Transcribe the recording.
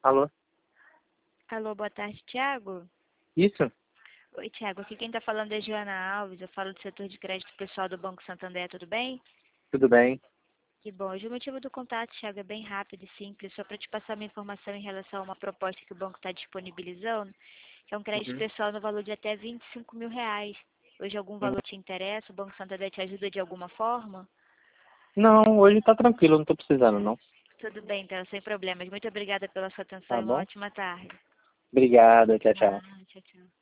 Alô? Alô, boa tarde, Thiago. Isso? Oi, Thiago. Aqui quem está falando é Joana Alves. Eu falo do setor de crédito pessoal do Banco Santander, tudo bem? Tudo bem? Que bom. Hoje o motivo do contato, Thiago, é bem rápido e simples, só para te passar uma informação em relação a uma proposta que o banco está disponibilizando, que é um crédito Uhum. pessoal no valor de até R$ 25.000. Hoje algum Uhum. valor te interessa? O Banco Santander te ajuda de alguma forma? Não, hoje tá tranquilo, não tô precisando, não. Tudo bem, então, sem problemas. Muito obrigada pela sua atenção Tá e uma bom? ótima tarde. Obrigado, tchau, tchau. Tchau, tchau.